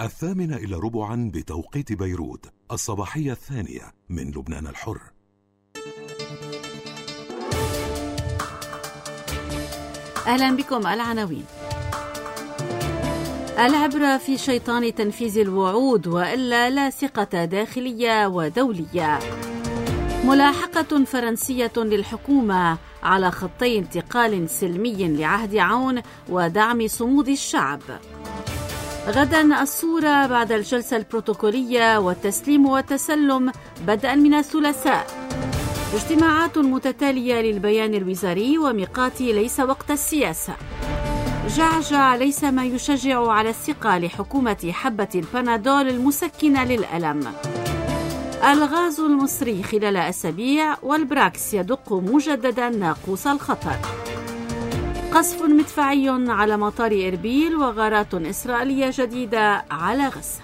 8:45 بتوقيت بيروت، الصباحية الثانية من لبنان الحر. أهلا بكم. العناوين: العبرة في شيطان تنفيذ الوعود، وإلا لا ثقة داخلية ودولية. ملاحقة فرنسية للحكومة على خطي انتقال سلمي لعهد عون ودعم صمود الشعب. غدا الصورة بعد الجلسة البروتوكولية والتسليم والتسلم بدءا من الثلاثاء. اجتماعات متتالية للبيان الوزاري، وميقاتي ليس وقت السياسة. جعجع ليس ما يشجع على الثقة لحكومة حبة البنادول المسكنة للألم. الغاز المصري خلال أسابيع، والبراكس يدق مجددا ناقوس الخطر. قصف مدفعي على مطار إربيل، وغارات إسرائيلية جديدة على غزة.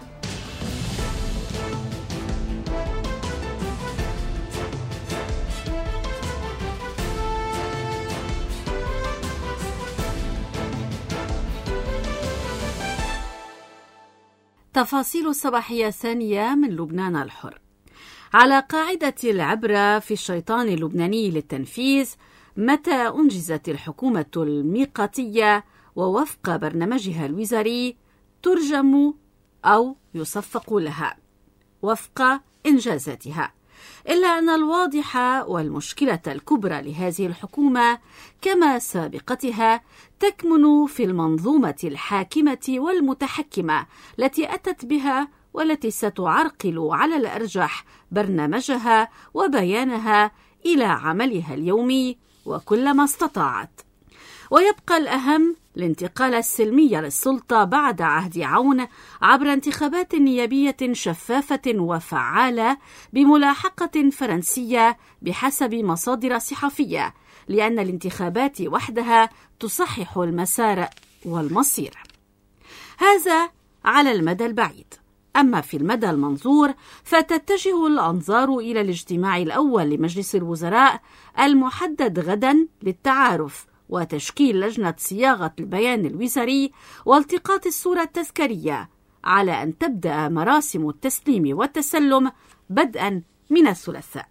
تفاصيل الصباحية الثانية من لبنان الحر. على قاعدة العبرة في الشيطان اللبناني للتنفيذ، متى أنجزت الحكومة الميقاتية ووفق برنامجها الوزاري ترجم أو يصفق لها وفق إنجازاتها. إلا أن الواضح والمشكلة الكبرى لهذه الحكومة كما سابقتها تكمن في المنظومة الحاكمة والمتحكمة التي أتت بها، والتي ستعرقل على الأرجح برنامجها وبيانها إلى عملها اليومي وكلما استطاعت. ويبقى الأهم الانتقال السلمي للسلطة بعد عهد عون عبر انتخابات نيابية شفافة وفعالة بملاحقة فرنسية بحسب مصادر صحفية، لأن الانتخابات وحدها تصحح المسار والمصير. هذا على المدى البعيد. أما في المدى المنظور فتتجه الأنظار إلى الاجتماع الأول لمجلس الوزراء المحدد غدا للتعارف وتشكيل لجنة صياغة البيان الوزاري والتقاط الصورة التذكارية، على أن تبدأ مراسم التسليم والتسلم بدءا من الثلاثاء.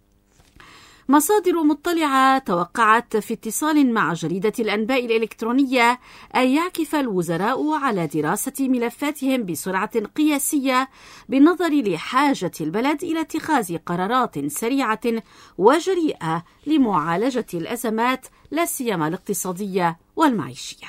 مصادر مطلعة توقعت في اتصال مع جريدة الأنباء الإلكترونية أن يعكف الوزراء على دراسة ملفاتهم بسرعة قياسية بالنظر لحاجة البلد إلى اتخاذ قرارات سريعة وجريئة لمعالجة الأزمات، لا سيما الاقتصادية والمعيشية.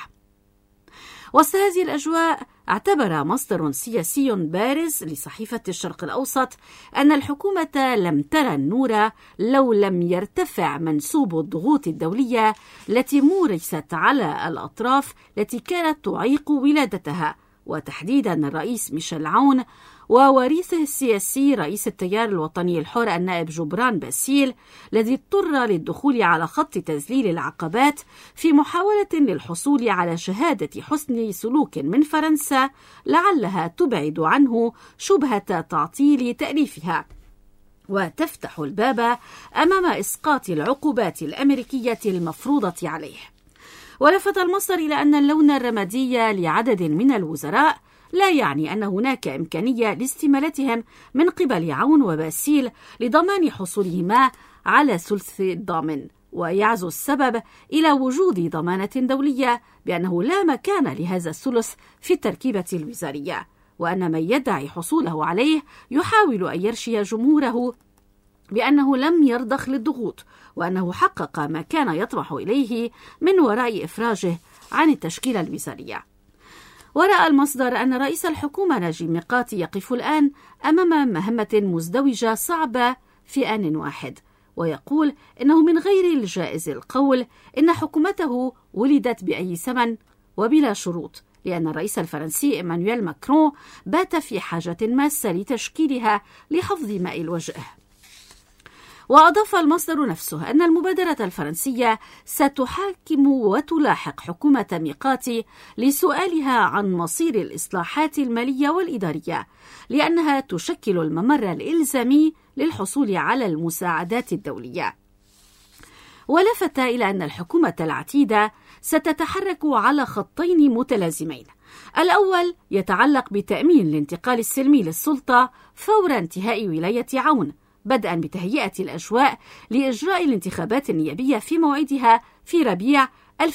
وسط هذه الأجواء اعتبر مصدر سياسي بارز لصحيفة الشرق الأوسط أن الحكومة لم ترى النور لو لم يرتفع منسوب الضغوط الدولية التي مورست على الأطراف التي كانت تعيق ولادتها، وتحديدا الرئيس ميشيل عون ووريثه السياسي رئيس التيار الوطني الحر النائب جبران باسيل، الذي اضطر للدخول على خط تذليل العقبات في محاولة للحصول على شهادة حسن سلوك من فرنسا لعلها تبعد عنه شبهة تعطيل تأليفها وتفتح الباب أمام إسقاط العقوبات الأمريكية المفروضة عليه. ولفت المصدر إلى أن اللون الرمادي لعدد من الوزراء لا يعني أن هناك إمكانية لاستمالتهم من قبل عون وباسيل لضمان حصولهما على ثلث الضامن، ويعزو السبب إلى وجود ضمانة دولية بأنه لا مكان لهذا الثلث في التركيبة الوزارية، وأن من يدعي حصوله عليه يحاول أن يرشي جمهوره بأنه لم يرضخ للضغوط، وأنه حقق ما كان يطمح إليه من وراء إفراجه عن التشكيلة الوزارية. ورأى المصدر أن رئيس الحكومة نجيب ميقاتي يقف الآن أمام مهمة مزدوجة صعبة في آن واحد، ويقول إنه من غير الجائز القول إن حكومته ولدت بأي ثمن وبلا شروط، لأن الرئيس الفرنسي إيمانويل ماكرون بات في حاجة ماسة لتشكيلها لحفظ ماء الوجه. وأضاف المصدر نفسه أن المبادرة الفرنسية ستحاكم وتلاحق حكومة ميقاتي لسؤالها عن مصير الإصلاحات المالية والإدارية، لأنها تشكل الممر الإلزامي للحصول على المساعدات الدولية. ولفت إلى أن الحكومة العتيدة ستتحرك على خطين متلازمين: الأول يتعلق بتأمين الانتقال السلمي للسلطة فور انتهاء ولاية عون، بدءا بتهيئة الأجواء لإجراء الانتخابات النيابية في موعدها في ربيع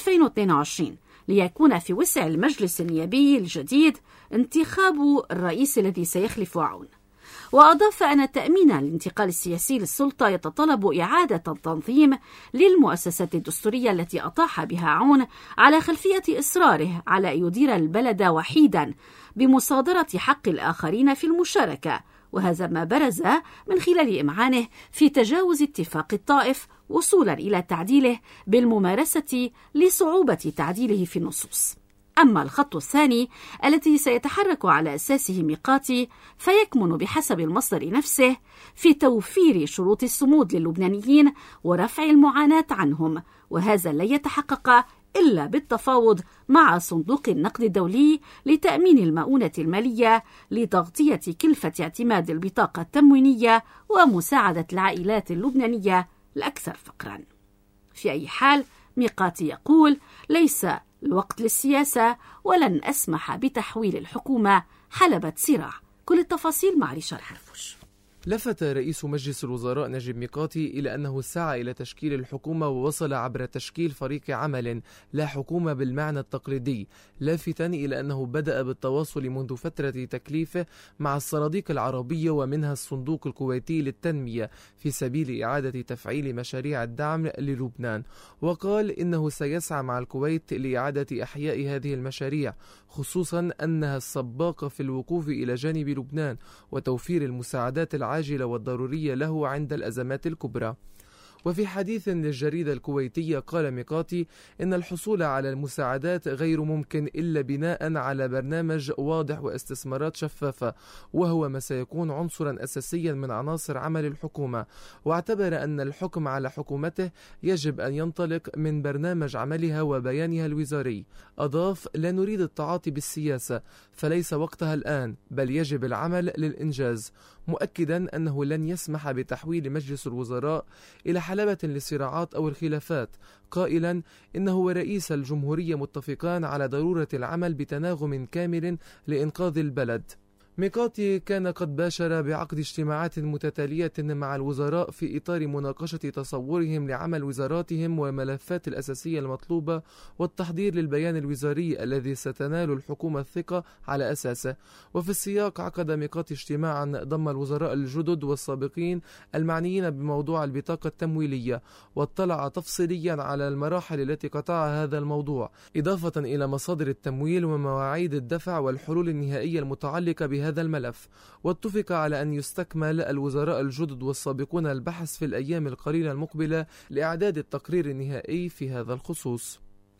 2022، ليكون في وسع المجلس النيابي الجديد انتخاب الرئيس الذي سيخلف عون. وأضاف أن تأمين الانتقال السياسي للسلطة يتطلب إعادة التنظيم للمؤسسات الدستورية التي أطاح بها عون على خلفية إصراره على أن يدير البلد وحيدا بمصادرة حق الآخرين في المشاركة، وهذا ما برز من خلال إمعانه في تجاوز اتفاق الطائف وصولا إلى تعديله بالممارسة لصعوبة تعديله في النصوص. أما الخط الثاني الذي سيتحرك على أساسه ميقاتي فيكمن بحسب المصدر نفسه في توفير شروط الصمود للبنانيين ورفع المعاناة عنهم، وهذا لا يتحقق إلا بالتفاوض مع صندوق النقد الدولي لتأمين المؤونة المالية لتغطية كلفة اعتماد البطاقة التموينية ومساعدة العائلات اللبنانية الأكثر فقراً. في أي حال ميقاتي يقول: ليس الوقت للسياسة ولن أسمح بتحويل الحكومة حلبة صراع. كل التفاصيل مع ريشار حرفوش. لفت رئيس مجلس الوزراء نجيب ميقاتي إلى أنه سعى إلى تشكيل الحكومة ووصل عبر تشكيل فريق عمل لا حكومة بالمعنى التقليدي، لافتا إلى أنه بدأ بالتواصل منذ فترة تكليفه مع الصناديق العربية ومنها الصندوق الكويتي للتنمية في سبيل إعادة تفعيل مشاريع الدعم للبنان، وقال إنه سيسعى مع الكويت لإعادة إحياء هذه المشاريع، خصوصا أنها السباقة في الوقوف إلى جانب لبنان وتوفير المساعدات العاجلة والضرورية له عند الأزمات الكبرى. وفي حديث للجريدة الكويتية قال ميقاتي إن الحصول على المساعدات غير ممكن إلا بناء على برنامج واضح واستثمارات شفافة، وهو ما سيكون عنصرا أساسيا من عناصر عمل الحكومة، واعتبر أن الحكم على حكومته يجب أن ينطلق من برنامج عملها وبيانها الوزاري. أضاف: لا نريد التعاطي بالسياسة فليس وقتها الآن، بل يجب العمل للإنجاز، مؤكدا أنه لن يسمح بتحويل مجلس الوزراء إلى حلبة للصراعات أو الخلافات، قائلا إنه ورئيس الجمهورية متفقان على ضرورة العمل بتناغم كامل لإنقاذ البلد. ميقاتي كان قد باشر بعقد اجتماعات متتالية مع الوزراء في إطار مناقشة تصورهم لعمل وزاراتهم والملفات الأساسية المطلوبة والتحضير للبيان الوزاري الذي ستنال الحكومة الثقة على أساسه. وفي السياق عقد ميقاتي اجتماعا ضم الوزراء الجدد والسابقين المعنيين بموضوع البطاقة التمويلية، واطلع تفصيليا على المراحل التي قطعها هذا الموضوع، إضافة إلى مصادر التمويل ومواعيد الدفع والحلول النهائية المتعلقة بهذا الملف. واتفق على أن يستكمل الوزراء الجدد والسابقون البحث في الأيام القليلة المقبلة لإعداد التقرير النهائي في هذا الخصوص.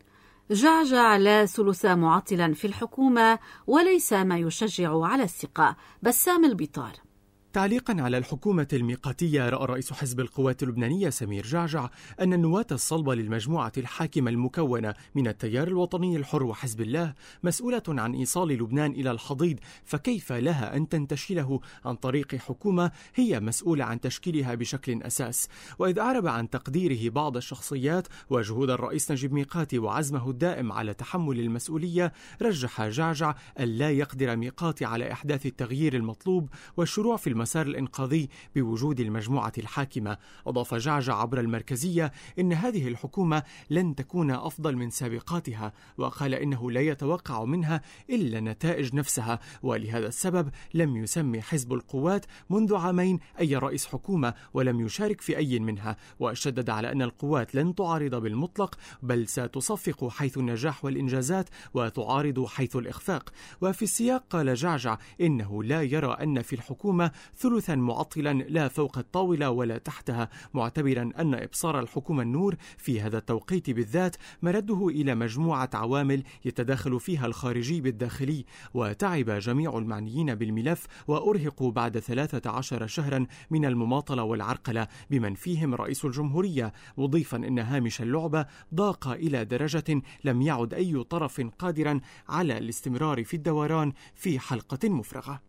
جعجع لا ثلث معطلا في الحكومة وليس ما يشجع على الثقة. بسام البطار. تعليقا على الحكومة الميقاتية، رأى رئيس حزب القوات اللبنانية سمير جعجع أن النواة الصلبة للمجموعة الحاكمة المكونة من التيار الوطني الحر وحزب الله مسؤولة عن إيصال لبنان إلى الحضيض، فكيف لها أن تنتشله عن طريق حكومة هي مسؤولة عن تشكيلها بشكل أساس. وإذ أعرب عن تقديره بعض الشخصيات وجهود الرئيس نجيب ميقاتي وعزمه الدائم على تحمل المسؤولية، رجح جعجع أن لا يقدر ميقاتي على إحداث التغيير المطلوب والشروع في المسار الإنقاذي بوجود المجموعة الحاكمة. أضاف جعجع عبر المركزية إن هذه الحكومة لن تكون أفضل من سابقاتها، وقال إنه لا يتوقع منها إلا نتائج نفسها، ولهذا السبب لم يسمي حزب القوات منذ عامين أي رئيس حكومة ولم يشارك في أي منها، وشدد على أن القوات لن تعارض بالمطلق بل ستصفق حيث النجاح والإنجازات وتعارض حيث الإخفاق. وفي السياق قال جعجع إنه لا يرى أن في الحكومة ثلثا معطلا لا فوق الطاولة ولا تحتها، معتبرا أن إبصار الحكومة النور في هذا التوقيت بالذات مرده إلى مجموعة عوامل يتداخل فيها الخارجي بالداخلي. وتعب جميع المعنيين بالملف وأرهقوا بعد 13 شهرا من المماطلة والعرقلة بمن فيهم رئيس الجمهورية، مضيفا أن هامش اللعبة ضاق إلى درجة لم يعد أي طرف قادرا على الاستمرار في الدوران في حلقة مفرغة.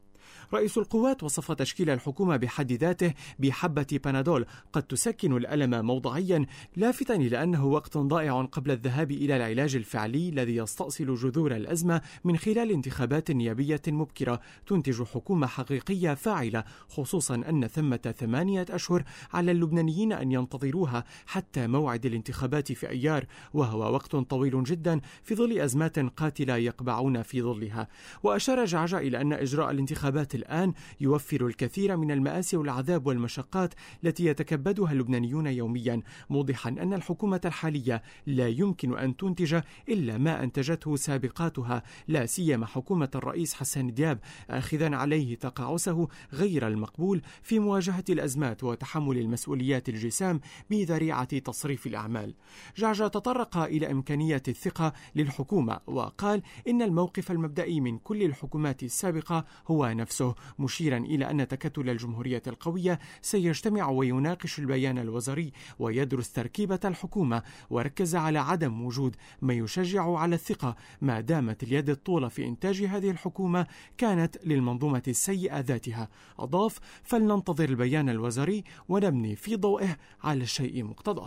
رئيس القوات وصف تشكيل الحكومة بحد ذاته بحبة بنادول قد تسكن الألم موضعيا، لافتا إلى أنه وقت ضائع قبل الذهاب إلى العلاج الفعلي الذي يستأصل جذور الأزمة من خلال انتخابات نيابية مبكرة تنتج حكومة حقيقية فاعلة، خصوصا أن ثمة 8 أشهر على اللبنانيين أن ينتظروها حتى موعد الانتخابات في أيار، وهو وقت طويل جدا في ظل أزمات قاتلة يقبعون في ظلها. وأشار جعجع إلى أن إجراء الانتخابات الآن يوفر الكثير من المآسي والعذاب والمشقات التي يتكبدها اللبنانيون يوميا، موضحا أن الحكومة الحالية لا يمكن أن تنتج إلا ما أنتجته سابقاتها، لا سيما حكومة الرئيس حسن دياب، آخذا عليه تقاعسه غير المقبول في مواجهة الأزمات وتحمل المسؤوليات الجسام بذريعة تصريف الأعمال. جعجع تطرق إلى إمكانية الثقة للحكومة وقال إن الموقف المبدئي من كل الحكومات السابقة هو نفسه، مشيرا إلى أن تكتل الجمهورية القوية سيجتمع ويناقش البيان الوزاري ويدرس تركيبة الحكومة، وركز على عدم وجود ما يشجع على الثقة ما دامت اليد الطولى في إنتاج هذه الحكومة كانت للمنظومة السيئة ذاتها. أضاف: فلننتظر البيان الوزاري ونبني في ضوئه على الشيء مقتضاه.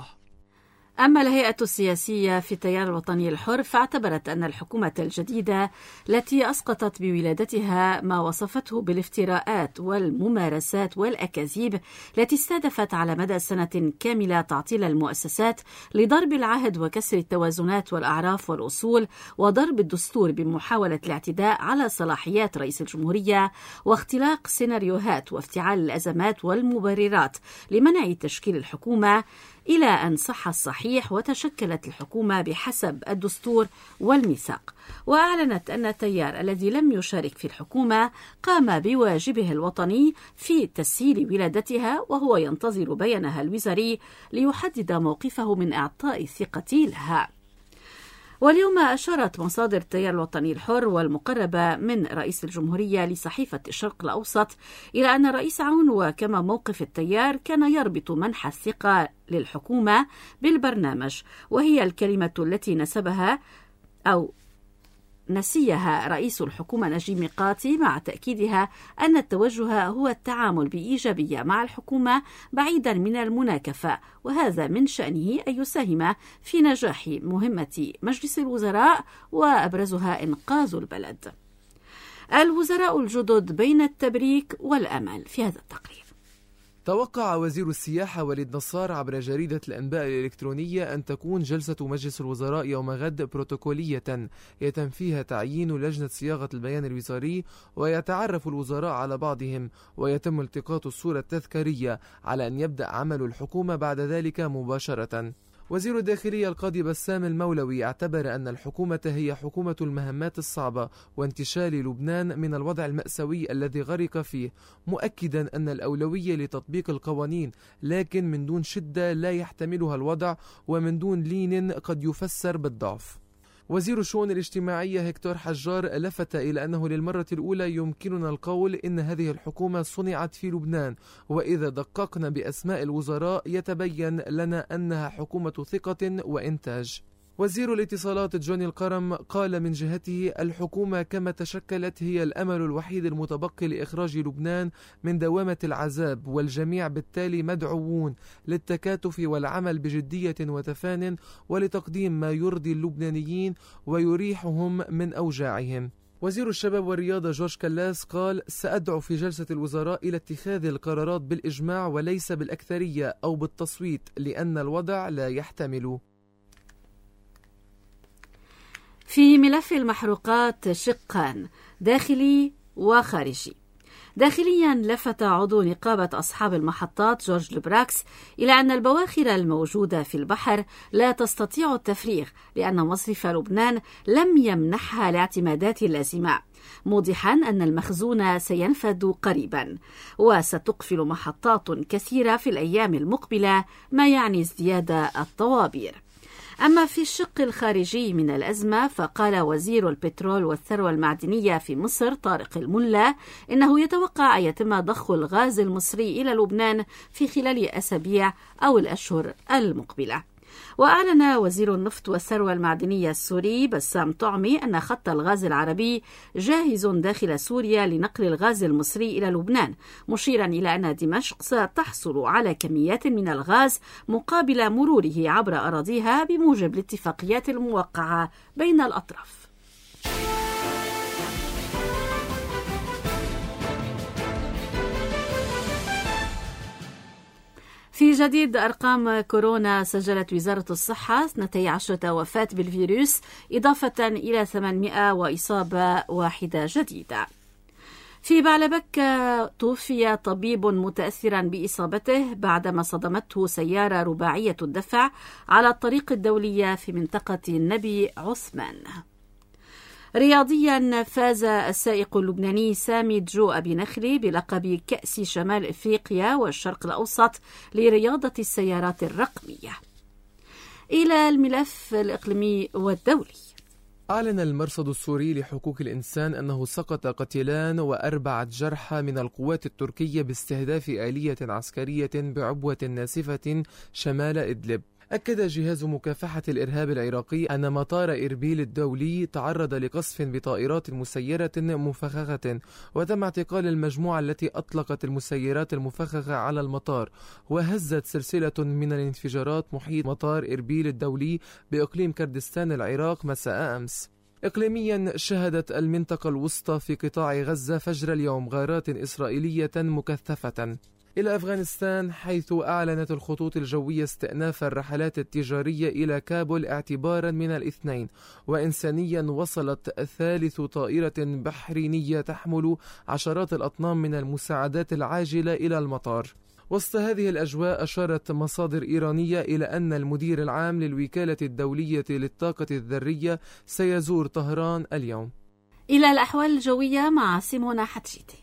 أما الهيئة السياسية في التيار الوطني الحر فاعتبرت أن الحكومة الجديدة التي أسقطت بولادتها ما وصفته بالافتراءات والممارسات والأكاذيب التي استهدفت على مدى سنة كاملة تعطيل المؤسسات لضرب العهد وكسر التوازنات والأعراف والأصول وضرب الدستور بمحاولة الاعتداء على صلاحيات رئيس الجمهورية واختلاق سيناريوهات وافتعال الأزمات والمبررات لمنع تشكيل الحكومة، إلى أن صح الصحيح وتشكلت الحكومة بحسب الدستور والميثاق. وأعلنت أن التيار الذي لم يشارك في الحكومة قام بواجبه الوطني في تسهيل ولادتها، وهو ينتظر بيانها الوزاري ليحدد موقفه من إعطاء الثقة لها. واليوم أشارت مصادر التيار الوطني الحر والمقربة من رئيس الجمهورية لصحيفة الشرق الأوسط إلى أن الرئيس عون وكما موقف التيار كان يربط منح الثقة للحكومة بالبرنامج، وهي الكلمة التي نسيها رئيس الحكومة نجيب ميقاتي، مع تأكيدها أن التوجه هو التعامل بإيجابية مع الحكومة بعيدا من المناكفة، وهذا من شأنه أن يساهم في نجاح مهمة مجلس الوزراء وأبرزها إنقاذ البلد. الوزراء الجدد بين التبريك والأمل في هذا التقرير. توقع وزير السياحة وليد نصار عبر جريدة الأنباء الإلكترونية أن تكون جلسة مجلس الوزراء يوم غد بروتوكولية يتم فيها تعيين لجنة صياغة البيان الوزاري ويتعرف الوزراء على بعضهم، ويتم التقاط الصورة التذكارية على أن يبدأ عمل الحكومة بعد ذلك مباشرة. وزير الداخلية القاضي بسام المولوي اعتبر أن الحكومة هي حكومة المهمات الصعبة وانتشال لبنان من الوضع المأساوي الذي غرق فيه، مؤكدا أن الأولوية لتطبيق القوانين، لكن من دون شدة لا يحتملها الوضع، ومن دون لين قد يفسر بالضعف. وزير الشؤون الاجتماعية هكتور حجار لفت إلى أنه للمرة الأولى يمكننا القول إن هذه الحكومة صنعت في لبنان، وإذا دققنا بأسماء الوزراء يتبين لنا أنها حكومة ثقة وإنتاج. وزير الاتصالات جوني القرم قال من جهته: الحكومة كما تشكلت هي الأمل الوحيد المتبقي لإخراج لبنان من دوامة العذاب، والجميع بالتالي مدعوون للتكاتف والعمل بجدية وتفان ولتقديم ما يرضي اللبنانيين ويريحهم من أوجاعهم. وزير الشباب والرياضة جورج كلاس قال: سأدعو في جلسة الوزراء إلى اتخاذ القرارات بالإجماع وليس بالأكثرية أو بالتصويت، لأن الوضع لا يحتمل. في ملف المحروقات شقان داخلي وخارجي. داخليا لفت عضو نقابة أصحاب المحطات جورج لبراكس إلى أن البواخر الموجودة في البحر لا تستطيع التفريغ لأن مصرف لبنان لم يمنحها الاعتمادات اللازمة، موضحا أن المخزون سينفد قريبا وستقفل محطات كثيرة في الأيام المقبلة، ما يعني ازدياد الطوابير. أما في الشق الخارجي من الأزمة فقال وزير البترول والثروة المعدنية في مصر طارق الملا إنه يتوقع أن يتم ضخ الغاز المصري إلى لبنان في خلال أسابيع أو الأشهر المقبلة. وأعلن وزير النفط والثروة المعدنية السوري بسام طعمي أن خط الغاز العربي جاهز داخل سوريا لنقل الغاز المصري إلى لبنان، مشيرا إلى أن دمشق ستحصل على كميات من الغاز مقابل مروره عبر أراضيها بموجب الاتفاقيات الموقعة بين الأطراف. في جديد أرقام كورونا، سجلت وزارة الصحة 12 وفاة بالفيروس إضافة إلى 800 وإصابة واحدة جديدة. في بعلبك توفي طبيب متأثرا بإصابته بعدما صدمته سيارة رباعية الدفع على الطريق الدولية في منطقة النبي عثمان. رياضيا، فاز السائق اللبناني سامي جو أبي نخلي بلقب كأس شمال إفريقيا والشرق الأوسط لرياضة السيارات الرقمية. إلى الملف الإقليمي والدولي. أعلن المرصد السوري لحقوق الإنسان أنه سقط قتيلان و4 جرحى من القوات التركية باستهداف آلية عسكرية بعبوة ناسفة شمال إدلب. أكد جهاز مكافحة الإرهاب العراقي أن مطار إربيل الدولي تعرض لقصف بطائرات مسيرة مفخخة، وتم اعتقال المجموعة التي أطلقت المسيرات المفخخة على المطار، وهزت سلسلة من الانفجارات محيط مطار إربيل الدولي بإقليم كردستان العراق مساء أمس. إقليميا، شهدت المنطقة الوسطى في قطاع غزة فجر اليوم غارات إسرائيلية مكثفة. إلى أفغانستان، حيث أعلنت الخطوط الجوية استئناف الرحلات التجارية إلى كابول اعتبارا من الاثنين. وإنسانيا، وصلت 3 طائرة بحرينية تحمل عشرات الأطنان من المساعدات العاجلة إلى المطار. وسط هذه الأجواء، أشارت مصادر إيرانية إلى أن المدير العام للوكالة الدولية للطاقة الذرية سيزور طهران اليوم. إلى الأحوال الجوية مع سيمونا حتشيتي.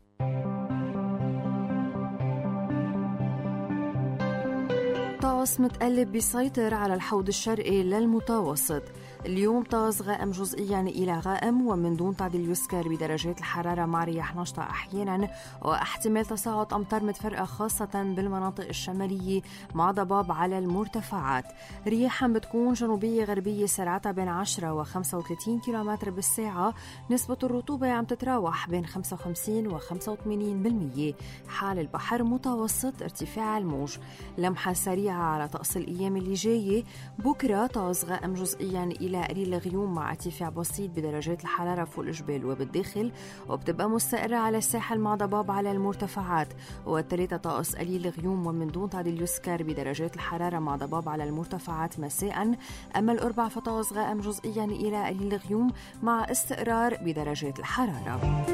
طقس متقلب بيسيطر على الحوض الشرقي للمتوسط. اليوم طقس غائم جزئيا إلى غائم ومن دون تعديل يسكر بدرجات الحرارة مع رياح نشطة أحيانا، واحتمال تصاعد أمطار متفرقة خاصة بالمناطق الشمالية مع ضباب على المرتفعات. رياح بتكون جنوبية غربية سرعتها بين 10 و 35 كيلومتر بالساعة. نسبة الرطوبة عم تتراوح بين 55 و 85%. حال البحر متوسط ارتفاع الموج. لمحة سريعة على طقس الأيام اللي جاية. بكرة طقس غائم جزئيا إلى قليل غيوم مع ارتفاع بسيط بدرجات الحرارة فوق الجبال وبالداخل، وبتبقى مستقرة على الساحل مع ضباب على المرتفعات. والثلاثة طقس قليل غيوم ومن دون تعديل يسكر بدرجات الحرارة مع ضباب على المرتفعات مساء. أما الأربع فطقس غائم جزئيا إلى قليل غيوم مع استقرار بدرجات الحرارة.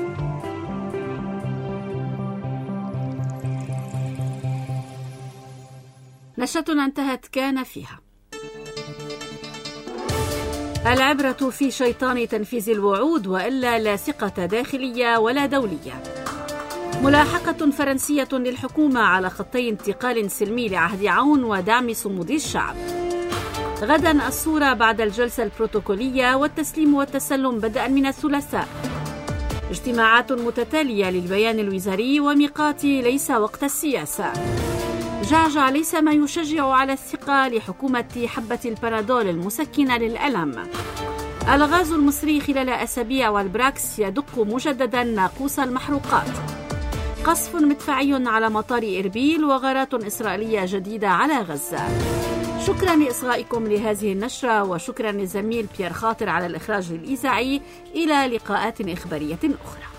نشرتنا انتهت كان فيها: العبرة في شيطان تنفيذ الوعود، وإلا لا ثقة داخلية ولا دولية. ملاحقة فرنسية للحكومة على خطي انتقال سلمي لعهد عون ودعم صمود الشعب. غدا الصورة بعد الجلسة البروتوكولية والتسليم والتسلم بدءا من الثلاثاء. اجتماعات متتالية للبيان الوزاري وميقاتي ليس وقت السياسة. جعجع ليس ما يشجع على الثقة لحكومة حبة البنادول المسكنة للألم. الغاز المصري خلال أسابيع والبراكس يدق مجددا ناقوس المحروقات. قصف مدفعي على مطار إربيل وغارات إسرائيلية جديدة على غزة. شكرا لإصغائكم لهذه النشرة، وشكرا للزميل بيير خاطر على الإخراج الإذاعي. إلى لقاءات إخبارية أخرى.